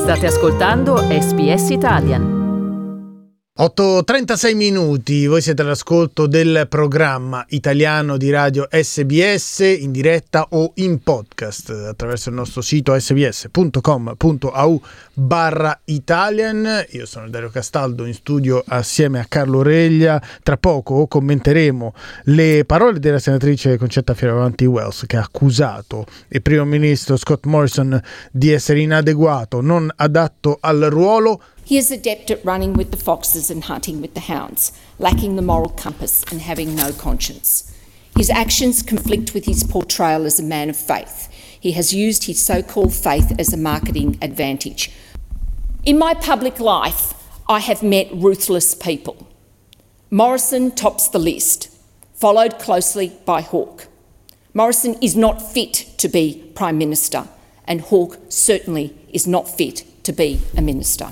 State ascoltando SBS Italian. 8:36 minuti, voi siete all'ascolto del programma italiano di radio SBS in diretta o in podcast attraverso il nostro sito sbs.com.au/Italian. Io sono Dario Castaldo in studio assieme a Carlo Reglia. Tra poco commenteremo le parole della senatrice Concetta Fierravanti-Wells, che ha accusato il primo ministro Scott Morrison di essere inadeguato, non adatto al ruolo. He is adept at running with the foxes and hunting with the hounds, lacking the moral compass and having no conscience. His actions conflict with his portrayal as a man of faith. He has used his so-called faith as a marketing advantage. In my public life, I have met ruthless people. Morrison tops the list, followed closely by Hawke. Morrison is not fit to be Prime Minister, and Hawke certainly is not fit to be a minister.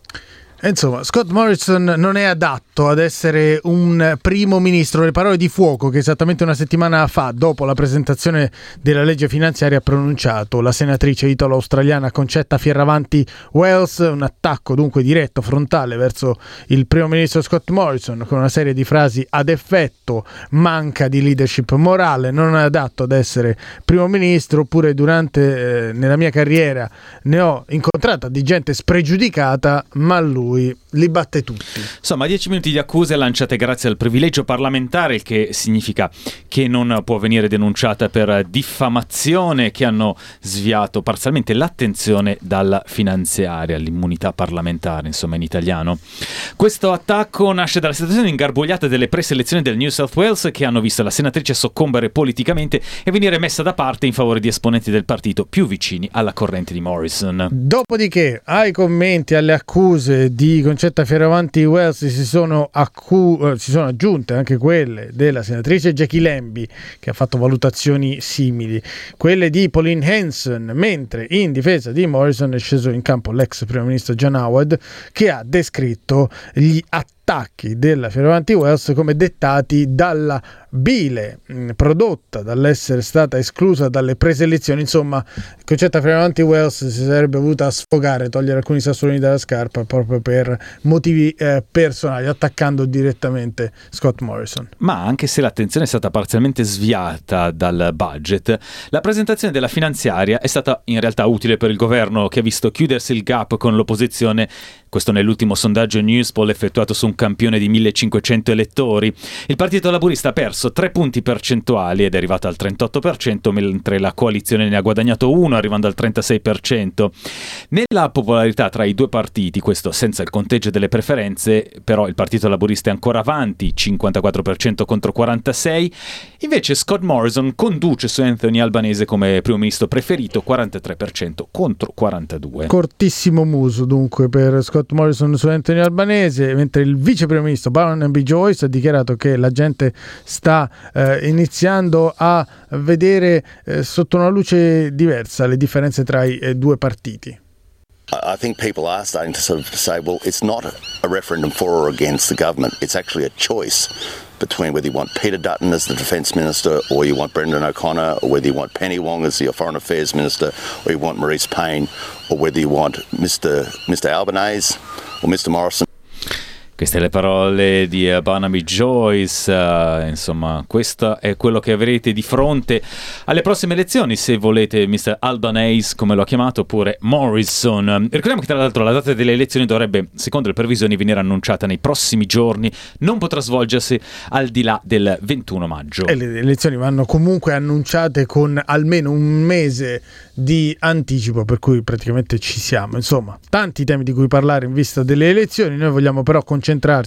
Insomma, Scott Morrison non è adatto ad essere un primo ministro. Le parole di fuoco che esattamente una settimana fa, dopo la presentazione della legge finanziaria, ha pronunciato la senatrice italo-australiana Concetta Fierravanti-Wells. Un attacco dunque diretto, frontale verso il primo ministro Scott Morrison, con una serie di frasi ad effetto: manca di leadership morale, non è adatto ad essere primo ministro. Oppure nella mia carriera ne ho incontrata di gente spregiudicata, ma lui li batte tutti. Insomma, 10 minuti di accuse lanciate grazie al privilegio parlamentare, il che significa che non può venire denunciata per diffamazione, che hanno sviato parzialmente l'attenzione dalla finanziaria, l'immunità parlamentare, insomma, in italiano. Questo attacco nasce dalla situazione ingarbugliata delle preselezioni del New South Wales, che hanno visto la senatrice soccombere politicamente e venire messa da parte in favore di esponenti del partito più vicini alla corrente di Morrison. Dopodiché, ai commenti, alle accuse di Concetta Fierravanti-Wells si sono aggiunte anche quelle della senatrice Jackie Lambie, che ha fatto valutazioni simili, quelle di Pauline Hanson, mentre in difesa di Morrison è sceso in campo l'ex primo ministro John Howard, che ha descritto gli attacchi della Fierravanti-Wells come dettati dalla bile prodotta dall'essere stata esclusa dalle preselezioni. Insomma, Concetta Fierravanti-Wells si sarebbe voluta sfogare, togliere alcuni sassolini dalla scarpa proprio per motivi personali, attaccando direttamente Scott Morrison. Ma anche se l'attenzione è stata parzialmente sviata dal budget, la presentazione della finanziaria è stata in realtà utile per il governo, che ha visto chiudersi il gap con l'opposizione. Questo nell'ultimo sondaggio Newspoll effettuato su un campione di 1500 elettori. Il Partito Laburista ha perso 3 punti percentuali ed è arrivato al 38%, mentre la coalizione ne ha guadagnato 1, arrivando al 36%. Nella popolarità tra i due partiti, questo senza il conteggio delle preferenze, però il Partito Laburista è ancora avanti, 54% contro 46%. Invece Scott Morrison conduce su Anthony Albanese come primo ministro preferito, 43% contro 42%. Cortissimo muso dunque per Scott Morrison su Anthony Albanese, mentre il vice primo ministro Barnaby Joyce ha dichiarato che la gente sta iniziando a vedere sotto una luce diversa le differenze tra i due partiti. I think people are starting to sort of say, well, it's not a referendum for or against the government. It's actually a choice between whether you want Peter Dutton as the Defence Minister, or you want Brendan O'Connor, or whether you want Penny Wong as the Foreign Affairs Minister, or you want Maurice Payne, or whether you want Mr Albanese or Mr Morrison. Queste le parole di Barnaby Joyce. Insomma, questo è quello che avrete di fronte alle prossime elezioni, se volete Mr. Albanese, come lo ha chiamato, oppure Morrison. Ricordiamo che tra l'altro la data delle elezioni dovrebbe, secondo le previsioni, venire annunciata nei prossimi giorni, non potrà svolgersi al di là del 21 maggio. E le elezioni vanno comunque annunciate con almeno un mese di anticipo, per cui praticamente ci siamo. Insomma, tanti temi di cui parlare in vista delle elezioni. Noi vogliamo però concentrarci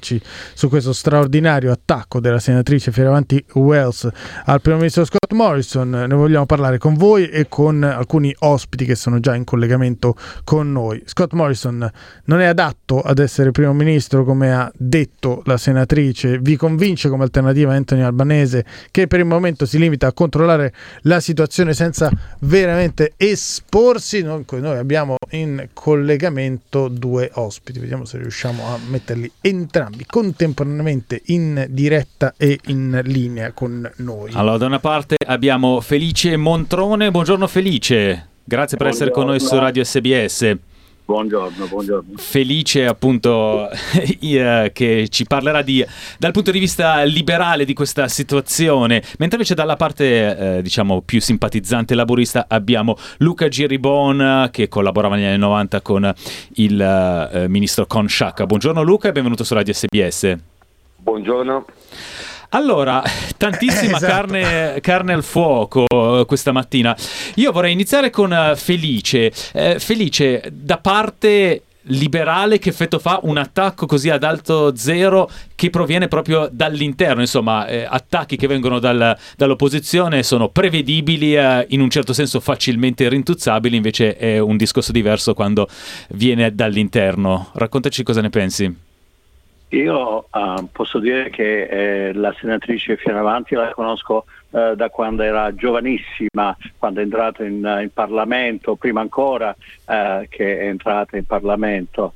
su questo straordinario attacco della senatrice Fierravanti-Wells al primo ministro Scott Morrison. Ne vogliamo parlare con voi e con alcuni ospiti che sono già in collegamento con noi. Scott Morrison non è adatto ad essere primo ministro, come ha detto la senatrice. Vi convince come alternativa Anthony Albanese, che per il momento si limita a controllare la situazione senza veramente esporsi. Noi abbiamo in collegamento due ospiti, vediamo se riusciamo a metterli entrambi contemporaneamente in diretta e in linea con noi. Allora, da una parte abbiamo Felice Montrone. Buongiorno Felice, grazie per essere con noi su Radio SBS. Buongiorno. Felice appunto che ci parlerà dal punto di vista liberale di questa situazione, mentre invece dalla parte diciamo più simpatizzante laburista abbiamo Luca Giribon, che collaborava negli anni 90 con il ministro Con Sciacca. Buongiorno Luca e benvenuto su Radio SBS. Buongiorno. Allora, tantissima Esatto. carne al fuoco questa mattina. Io vorrei iniziare con Felice. Felice, da parte liberale, che effetto fa un attacco così ad alto zero che proviene proprio dall'interno? Insomma, attacchi che vengono dall'opposizione sono prevedibili, in un certo senso facilmente rintuzzabili, invece è un discorso diverso quando viene dall'interno. Raccontaci cosa ne pensi. Io posso dire che la senatrice Fioravanti la conosco da quando era giovanissima, quando è entrata in Parlamento, prima ancora che è entrata in Parlamento.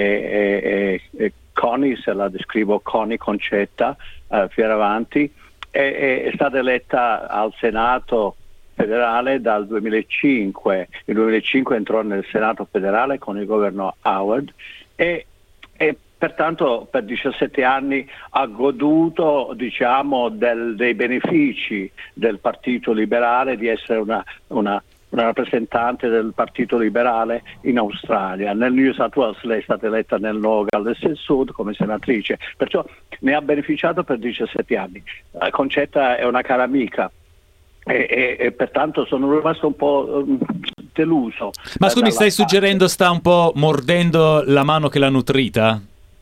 E Connie, se la descrivo Connie Concetta Fioravanti, è stata eletta al Senato federale dal 2005. Nel 2005 entrò nel Senato federale con il governo Howard e pertanto per 17 anni ha goduto, diciamo, dei benefici del Partito Liberale, di essere una rappresentante del Partito Liberale in Australia. Nel New South Wales lei è stata eletta nel Nuovo Galles del Sud come senatrice, perciò ne ha beneficiato per 17 anni. Concetta è una cara amica e pertanto sono rimasto un po' deluso. Ma scusi, stai suggerendo sta un po' mordendo la mano che l'ha nutrita?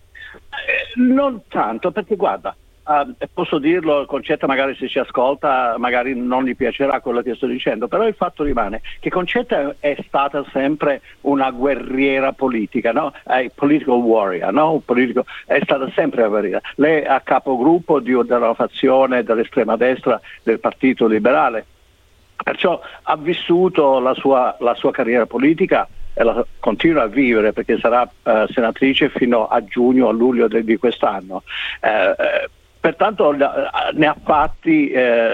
Non tanto, perché guarda, posso dirlo, Concetta magari se ci ascolta magari non gli piacerà quello che sto dicendo, però il fatto rimane che Concetta è stata sempre una guerriera politica, no? Political warrior, no? È stata sempre una guerriera. Lei è capogruppo della fazione dell'estrema destra del Partito Liberale, perciò ha vissuto la sua carriera politica e la continua a vivere, perché sarà senatrice fino a giugno o luglio di quest'anno. Pertanto ne ha fatti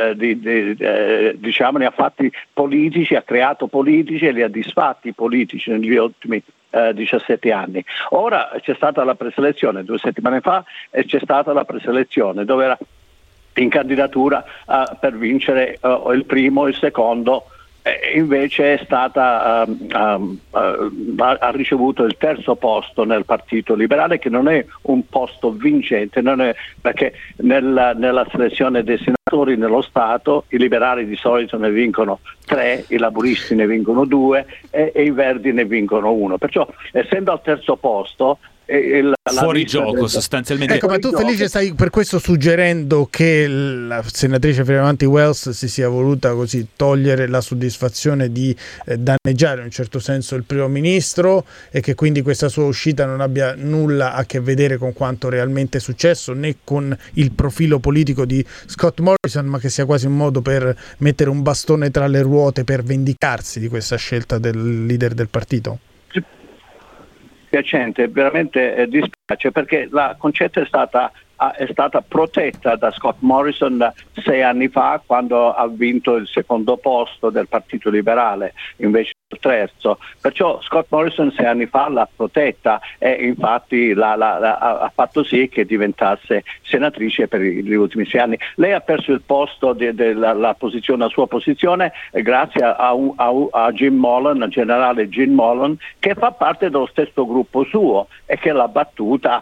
diciamo, ne ha fatti politici, ha creato politici e li ha disfatti politici negli ultimi 17 anni. Ora c'è stata la preselezione 2 settimane fa, e c'è stata la preselezione dove era in candidatura per vincere il primo o il secondo. Invece è stata ha ricevuto il terzo posto nel Partito Liberale, che non è un posto vincente, perché nella selezione dei senatori nello Stato i liberali di solito ne vincono 3, i laburisti ne vincono 2 e i verdi ne vincono 1. Perciò, essendo al terzo posto, fuori gioco sostanzialmente. Ecco, ma tu Felice stai per questo suggerendo che la senatrice Fioravanti Wells si sia voluta così togliere la soddisfazione di danneggiare in un certo senso il primo ministro, e che quindi questa sua uscita non abbia nulla a che vedere con quanto realmente è successo, né con il profilo politico di Scott Morrison, ma che sia quasi un modo per mettere un bastone tra le ruote per vendicarsi di questa scelta del leader del partito? Piacente, veramente dispiace, perché la Concetta è stata protetta da Scott Morrison 6 anni fa, quando ha vinto il secondo posto del Partito Liberale invece del terzo. Perciò Scott Morrison 6 anni fa l'ha protetta e infatti ha fatto sì che diventasse senatrice per gli ultimi 6 anni. Lei ha perso il posto la sua posizione grazie a Jim Mullen, al generale Jim Mullen, che fa parte dello stesso gruppo suo e che l'ha battuta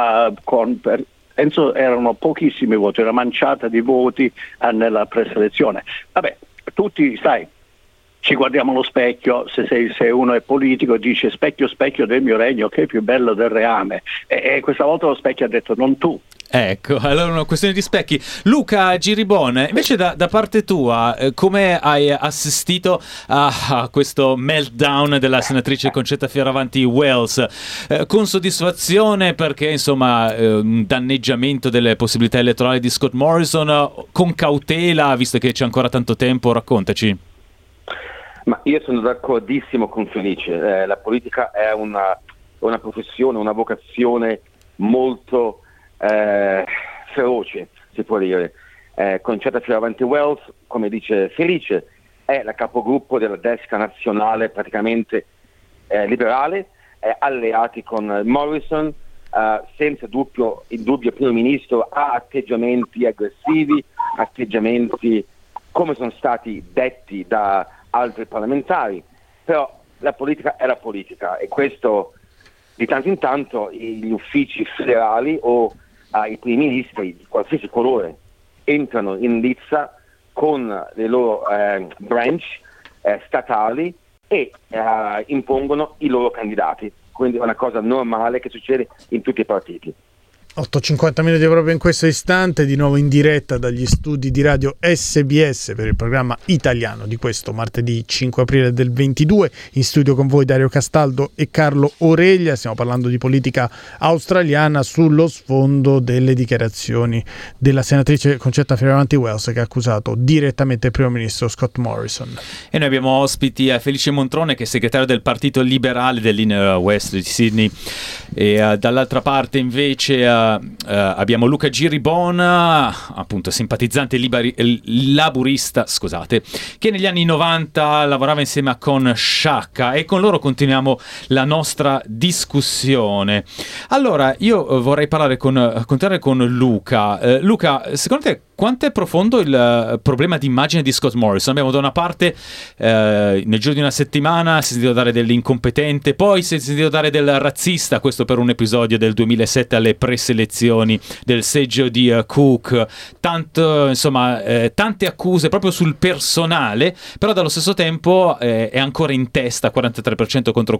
penso erano pochissimi voti, una manciata di voti nella preselezione. Vabbè, tutti, sai, ci guardiamo allo specchio, se uno è politico dice specchio specchio del mio regno, che è più bello del reame, e questa volta lo specchio ha detto non tu. Ecco, allora una questione di specchi. Luca Giribon, invece da parte tua, come hai assistito a questo meltdown della senatrice Concetta Fioravanti Wells? Con soddisfazione, perché insomma un danneggiamento delle possibilità elettorali di Scott Morrison, con cautela, visto che c'è ancora tanto tempo? Raccontaci. Ma io sono d'accordissimo con Felice, la politica è una professione, una vocazione molto feroce, si può dire. Concetta Fioravanti Wells, come dice Felice, è la capogruppo della destra nazionale praticamente liberale, alleati con Morrison. Senza dubbio il primo ministro ha atteggiamenti aggressivi, atteggiamenti come sono stati detti da altri parlamentari, però la politica è la politica, e questo di tanto in tanto gli uffici federali o i primi ministri di qualsiasi colore entrano in lizza con le loro branch statali e impongono i loro candidati. Quindi è una cosa normale che succede in tutti i partiti. 8:50 minuti proprio in questo istante, di nuovo in diretta dagli studi di radio SBS per il programma italiano di questo martedì 5 aprile del 22. In studio con voi Dario Castaldo e Carlo Oreglia. Stiamo parlando di politica australiana sullo sfondo delle dichiarazioni della senatrice Concetta Fierravanti-Wells, che ha accusato direttamente il primo ministro Scott Morrison. E noi abbiamo ospiti a Felice Montrone, che è segretario del Partito Liberale dell'Inner West di Sydney, e dall'altra parte invece abbiamo Luca Giribona, appunto simpatizzante laburista, scusate, che negli anni 90 lavorava insieme a Con Sciacca, e con loro continuiamo la nostra discussione. Allora, io vorrei continuare con Luca. Luca, secondo te quanto è profondo il problema di immagine di Scott Morrison? Abbiamo da una parte nel giro di una settimana si è sentito dare dell'incompetente, poi si è sentito dare del razzista, questo per un episodio del 2007 alle preselezioni del seggio di Cook, tante accuse proprio sul personale, però dallo stesso tempo è ancora in testa, 43% contro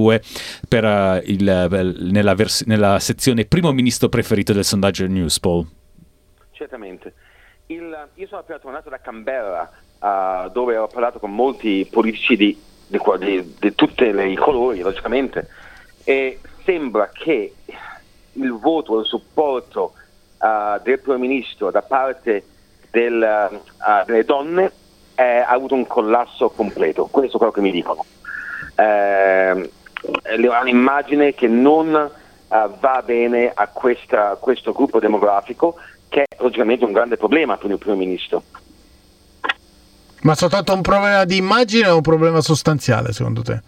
42% nella sezione primo ministro preferito del sondaggio Newspoll. Certamente. Io sono appena tornato da Canberra, dove ho parlato con molti politici di tutti i colori, logicamente, e sembra che il voto, il supporto del primo ministro da parte delle donne ha avuto un collasso completo. Questo è quello che mi dicono. È un'immagine che non va bene a questo gruppo demografico, che è logicamente un grande problema per il primo ministro. Ma soltanto un problema di immagine o un problema sostanziale, secondo te?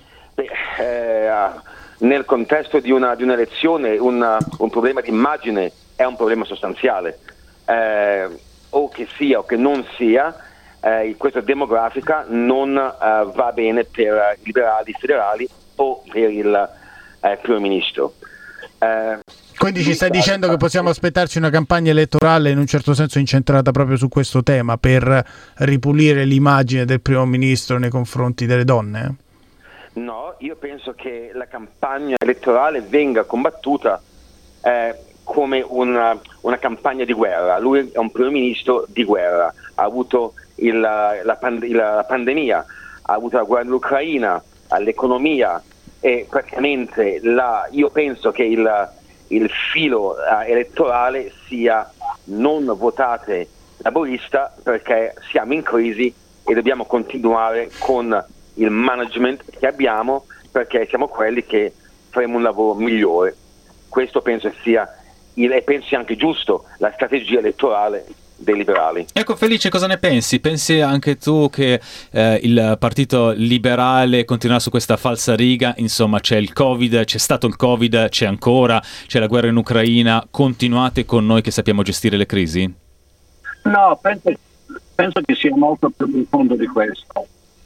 Nel contesto di un'elezione un problema di immagine è un problema sostanziale, o che sia o che non sia, questa demografica non va bene per i liberali federali o per il primo ministro. Quindi ci stai dicendo che possiamo aspettarci una campagna elettorale in un certo senso incentrata proprio su questo tema, per ripulire l'immagine del primo ministro nei confronti delle donne? No, io penso che la campagna elettorale venga combattuta come una campagna di guerra. Lui è un primo ministro di guerra, ha avuto la pandemia, ha avuto la guerra dell'Ucraina, l'economia, e praticamente io penso che il filo elettorale sia: non votate laburista perché siamo in crisi e dobbiamo continuare con il management che abbiamo, perché siamo quelli che faremo un lavoro migliore. Questo penso sia e penso anche giusto la strategia elettorale dei liberali. Ecco, Felice, cosa ne pensi? Pensi anche tu che il partito liberale continuerà su questa falsariga? Insomma, c'è il Covid, c'è stato il Covid, c'è ancora, c'è la guerra in Ucraina, continuate con noi che sappiamo gestire le crisi? No, penso che sia molto più profondo di questo.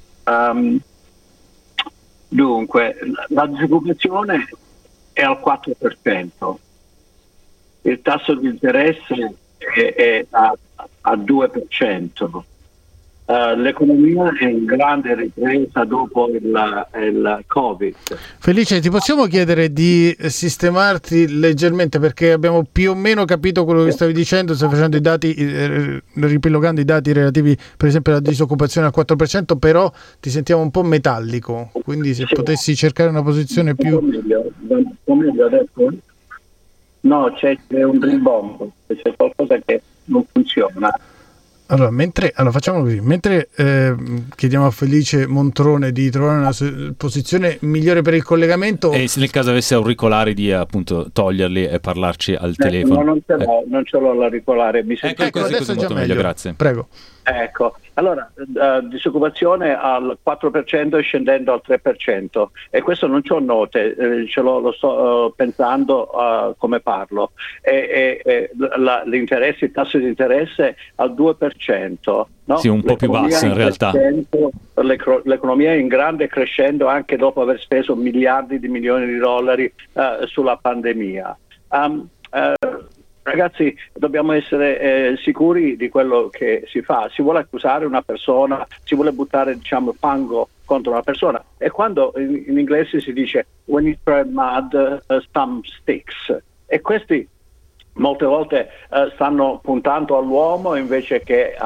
Dunque, la disoccupazione è al 4%, il tasso di interesse è a 2%, l'economia è in grande ripresa dopo il Covid. Felice, ti possiamo chiedere di sistemarti leggermente, perché abbiamo più o meno capito quello che stavi dicendo, stai facendo i dati, ripilogando i dati relativi per esempio alla disoccupazione al 4%, però ti sentiamo un po' metallico, quindi se potessi cercare una posizione più... Meglio adesso? No, c'è un rimbombo, c'è qualcosa che non funziona. Allora, facciamo così, mentre chiediamo a Felice Montrone di trovare una posizione migliore per il collegamento, e se nel caso avesse auricolari di appunto toglierli e parlarci al telefono. No, non ce l'ho l'auricolare, ecco, adesso è già meglio, grazie. Prego. Ecco, allora disoccupazione al 4% e scendendo al 3%, e questo non c'ho note, lo sto pensando come parlo, il tasso di interesse al 2%. No? Sì, un po' più basso in realtà. L'economia è in grande crescendo anche dopo aver speso miliardi di milioni di dollari sulla pandemia. Ragazzi, dobbiamo essere sicuri di quello che si fa. Si vuole accusare una persona, si vuole buttare fango contro una persona, e quando in inglese si dice when you throw mud, some sticks, e questi molte volte stanno puntando all'uomo invece che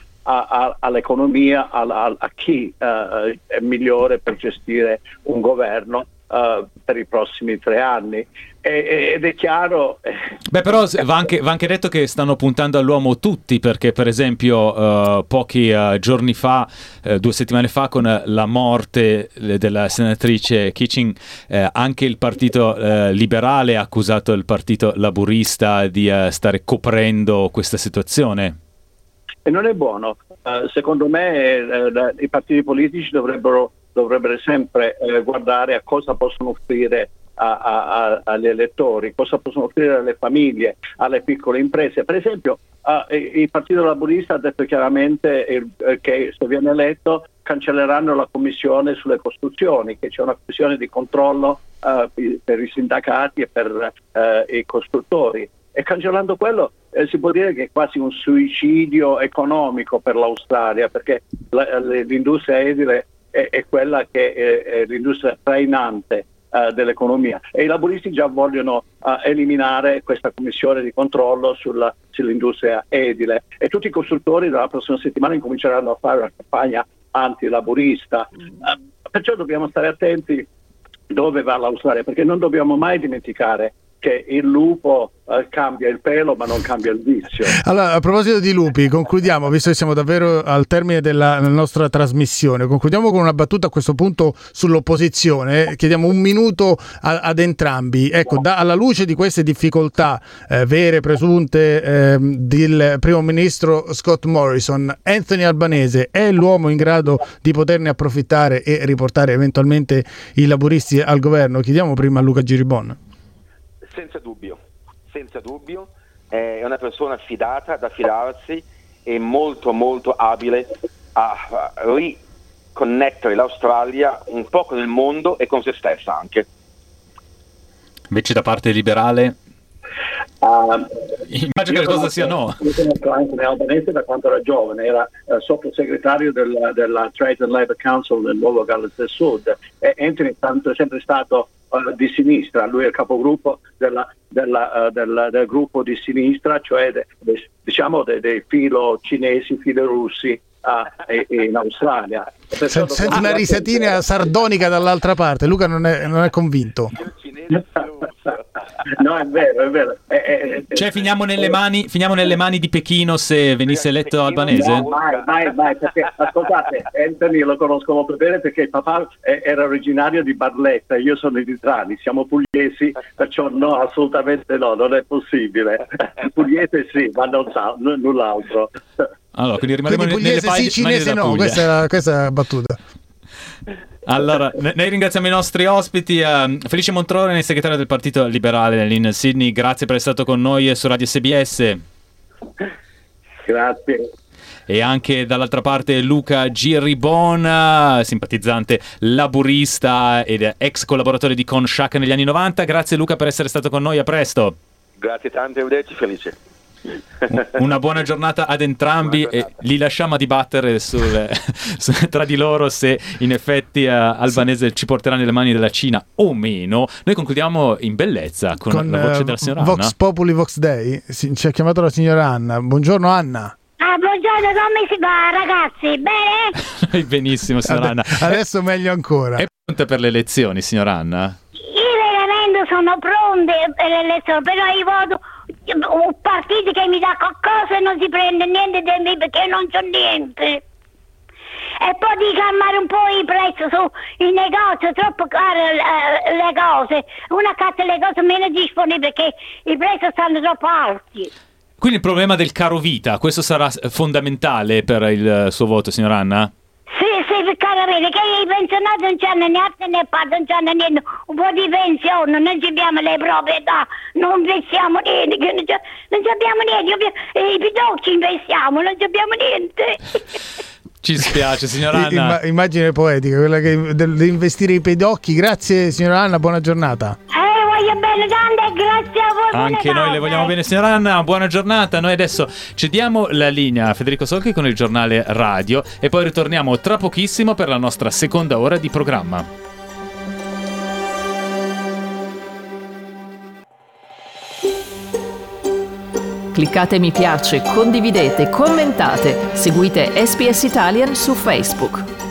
all'economia, a chi è migliore per gestire un governo per i prossimi 3 anni, ed è chiaro. Beh, però va anche detto che stanno puntando all'uomo tutti, perché per esempio pochi giorni fa, 2 settimane fa, con la morte della senatrice Kitching, anche il partito liberale ha accusato il partito laburista di stare coprendo questa situazione. E non è buono. Secondo me i partiti politici dovrebbero sempre guardare a cosa possono offrire agli elettori, cosa possono offrire alle famiglie, alle piccole imprese. Per esempio il Partito Laburista ha detto chiaramente che se viene eletto cancelleranno la commissione sulle costruzioni, che c'è una commissione di controllo per i sindacati e per i costruttori. E cancellando quello si può dire che è quasi un suicidio economico per l'Australia, perché l'industria edile è quella che è l'industria trainante dell'economia, e i laburisti già vogliono eliminare questa commissione di controllo sull'industria edile, e tutti i costruttori dalla prossima settimana incominceranno a fare una campagna antilaburista. Perciò dobbiamo stare attenti dove va l'Australia, perché non dobbiamo mai dimenticare che il lupo cambia il pelo ma non cambia il vizio. Allora, a proposito di lupi, concludiamo, visto che siamo davvero al termine della nostra trasmissione, concludiamo con una battuta a questo punto sull'opposizione. Chiediamo un minuto ad entrambi. Ecco, alla luce di queste difficoltà vere, presunte, del primo ministro Scott Morrison, Anthony Albanese è l'uomo in grado di poterne approfittare e riportare eventualmente i laburisti al governo? Chiediamo prima a Luca Giribon. Senza dubbio, è una persona fidata, da fidarsi, e molto molto abile a riconnettere l'Australia un po' con il mondo e con se stessa anche. Invece da parte liberale? Immagino che la cosa sia no. Io conosco Anthony Albanese da quando era giovane, era sottosegretario della Trade and Labour Council del Nuovo Galles del Sud, e Anthony è sempre stato di sinistra. Lui è il capogruppo del gruppo di sinistra, cioè dei filo cinesi, filo russi in Australia. Senti una risatina sardonica dall'altra parte. Luca non è convinto. No, è vero. Cioè finiamo nelle mani di Pechino se venisse eletto Albanese? No, mai, perché ascoltate, Anthony lo conosco molto bene perché il papà era originario di Barletta, io sono di Trani, siamo pugliesi, perciò no, assolutamente no, non è possibile. Pugliese sì, ma non sa null'altro. Allora, quindi rimarremo pugliese nelle sì, cinese no, questa è la battuta. Allora, noi ringraziamo i nostri ospiti. Felice Montrone, segretario del Partito Liberale in Sydney, grazie per essere stato con noi su Radio SBS. Grazie. E anche dall'altra parte Luca Giribon, simpatizzante laburista ed ex collaboratore di Conshack negli anni 90. Grazie Luca per essere stato con noi, a presto. Grazie tante, arrivederci, felice. Una buona giornata ad entrambi e li lasciamo a dibattere tra di loro se in effetti Albanese ci porterà nelle mani della Cina o meno. Noi concludiamo in bellezza con la voce della signora Anna. Vox Populi Vox Dei, ci ha chiamato la signora Anna. Buongiorno Anna. Buongiorno, come si va ragazzi? Bene? Benissimo signora Anna. Adesso meglio ancora. È pronta per le elezioni signora Anna? Io veramente sono pronta per le elezioni, però io voto un partito che mi dà qualcosa e non si prende niente da me perché non c'ho niente. E poi di calmare un po' i prezzi sui negozi, troppo caro le cose. Una carta le cose meno disponibili perché i prezzi stanno troppo alti. Quindi il problema del caro vita, questo sarà fondamentale per il suo voto, signor Anna? Sì, carabine, che i pensionati non c'hanno né arte né parte, non c'hanno niente, un po' di pensione, non abbiamo le proprietà, non investiamo niente, non abbiamo niente, i pidocchi investiamo, non abbiamo niente. Ci spiace, signora Anna. Immagine poetica, quella che di investire i pedocchi. Grazie, signora Anna, buona giornata. Voglio bene, tante, grazie a voi. Anche noi le vogliamo bene, signora Anna, buona giornata. Noi adesso cediamo la linea a Federico Solchi con il giornale radio e poi ritorniamo tra pochissimo per la nostra seconda ora di programma. Cliccate mi piace, condividete, commentate, seguite SPS Italian su Facebook.